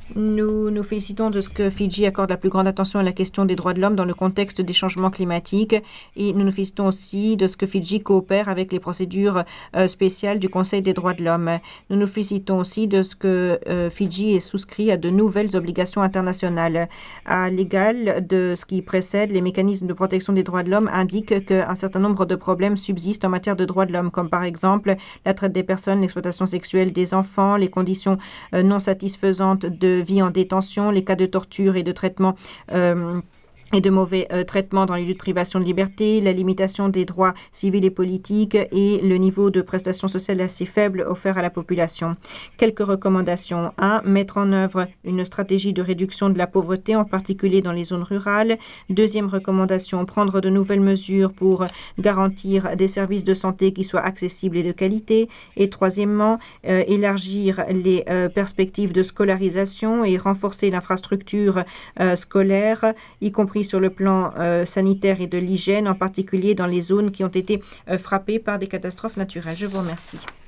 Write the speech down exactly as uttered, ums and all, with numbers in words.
Nous nous félicitons de ce que Fidji accorde la plus grande attention à la question des droits de l'homme dans le contexte des changements climatiques et nous nous félicitons aussi de ce que Fidji coopère avec les procédures euh, spéciales du Conseil des droits de l'homme. Nous nous félicitons aussi de ce que euh, Fidji est souscrit à de nouvelles obligations internationales. À l'égal de ce qui précède, les mécanismes de protection des droits de l'homme indiquent qu'un certain nombre de problèmes subsistent en matière de droits de l'homme, comme par exemple la traite des personnes, l'exploitation sexuelle des enfants, les conditions euh, non satisfaisantes de vie en détention, les cas de torture et de traitement euh, et de mauvais euh, traitements dans les lieux de privation de liberté, la limitation des droits civils et politiques et le niveau de prestations sociales assez faible offert à la population. Quelques recommandations. un. Mettre en œuvre une stratégie de réduction de la pauvreté, en particulier dans les zones rurales. Deuxième recommandation. Prendre de nouvelles mesures pour garantir des services de santé qui soient accessibles et de qualité. Et troisièmement, euh, élargir les euh, perspectives de scolarisation et renforcer l'infrastructure euh, scolaire, y compris sur le plan euh, sanitaire et de l'hygiène, en particulier dans les zones qui ont été euh, frappées par des catastrophes naturelles. Je vous remercie.